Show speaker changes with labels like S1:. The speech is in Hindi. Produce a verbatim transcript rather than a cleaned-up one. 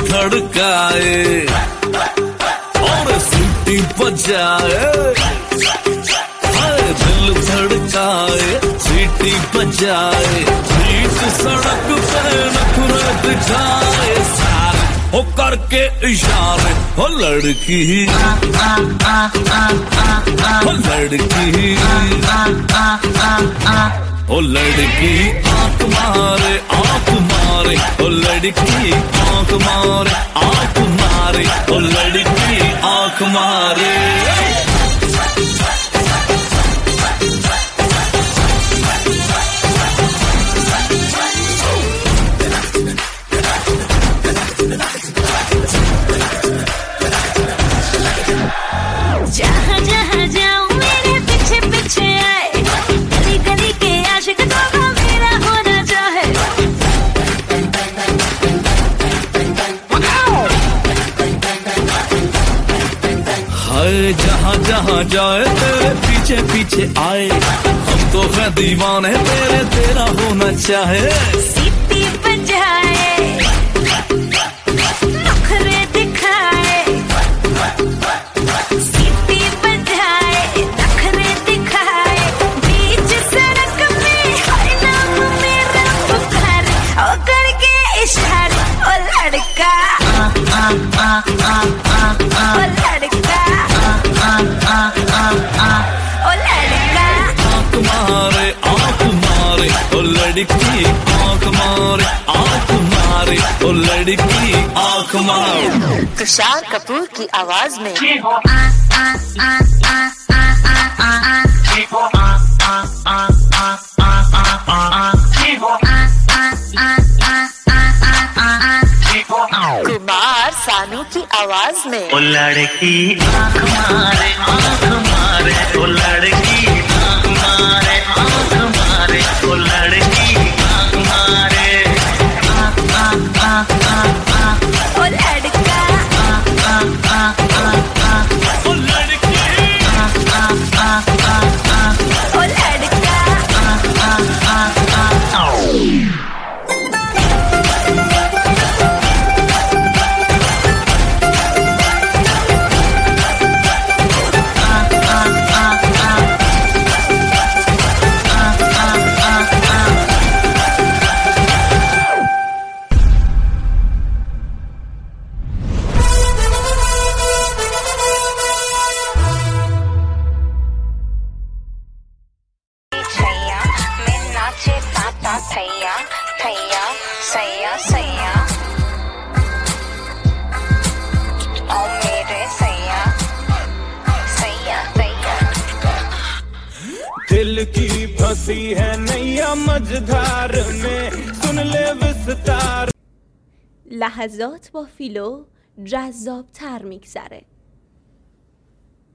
S1: धड़काए और सीटी बजाए, दिल धड़काए सीटी बजाए, बीच सड़क पे नखरे दिखाए, सारे हो करके इशारे, हो लड़की हो लड़की ओ लड़की आंख मारे आंख मारे, ओ लड़की आंख मारे आंख मारे, ओ लड़की आंख मारे।
S2: जहाँ जहाँ जाऊँ मेरे पीछे पीछे आए, गली गली के आशिक तो मेरा होना चाहे।
S1: हाय जहाँ जहाँ जाए तेरे पीछे पीछे आए, हम तो है दीवाने तेरे, तेरा होना चाहे।
S2: सीटी बजाए नखरे दिखाए, सीटी बजाए नखरे दिखाए, बीच सड़क में हर नाम मेरा पुकारे, ओ करके इशारे, ओ लड़का ओ लड़का ओ लड़का
S1: आंख मारे आंख मारे, ओ लड़की आंख मारे आंख मारे, ओ लड़की आंख मारे।
S3: तुषार कपूर की आवाज में कुमार सानू की आवाज में
S4: ओ लड़की आंख मारे आंख मारे, ओ लड़की आंख मारे आंख मारे, ओ लड़की आंख मारे।
S2: ओ लड़का
S1: ओ लड़की
S2: ओ लड़का
S3: थैया थैया सैया सैया ओ मेरे सैया सैया सैया।
S5: दिल की फंसी है नैया मझधार में, सुन ले विस्तार.
S6: لحظات با فیلو جذاب‌تر می‌گذره.